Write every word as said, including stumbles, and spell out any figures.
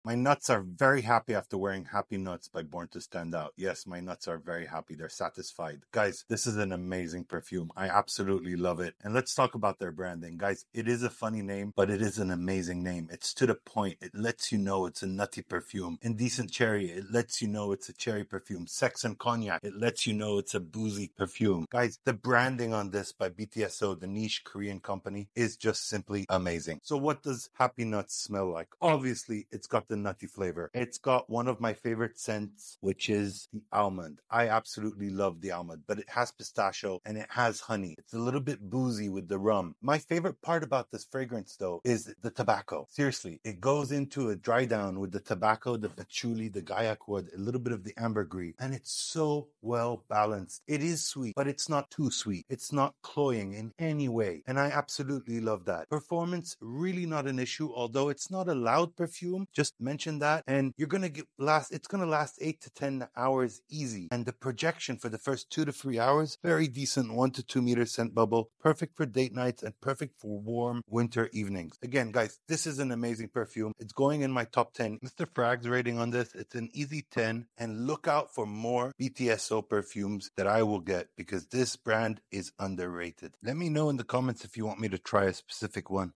My nuts are very happy after wearing Happy Nuts by Born to Stand Out. Yes, my nuts are very happy. They're satisfied. Guys, this is an amazing perfume. I absolutely love it. And let's talk about their branding. Guys, it is a funny name, but it is an amazing name. It's to the point. It lets you know it's a nutty perfume. Indecent Cherry, it lets you know it's a cherry perfume. Sex and Cognac, it lets you know it's a boozy perfume. Guys, the branding on this by B T S O, the niche Korean company, is just simply amazing. So what does Happy Nuts smell like? Obviously, it's got the nutty flavor. It's got one of my favorite scents, which is the almond. I absolutely love the almond, but it has pistachio and it has honey. It's a little bit boozy with the rum. My favorite part about this fragrance, though, is the tobacco. Seriously, it goes into a dry down with the tobacco, the patchouli, the gaiac wood, a little bit of the ambergris, and it's so well balanced. It is sweet, but it's not too sweet. It's not cloying in any way, and I absolutely love that. Performance, really not an issue, although it's not a loud perfume. Just mention that, and you're gonna get last. It's gonna last eight to ten hours easy, and the projection for the first two to three hours, very decent, one to two meter scent bubble, perfect for date nights and perfect for warm winter evenings. Again, guys, this is an amazing perfume. It's going in my top ten. Mister Frag's rating on this, it's an easy ten, and look out for more B T S O perfumes that I will get because this brand is underrated. Let me know in the comments if you want me to try a specific one.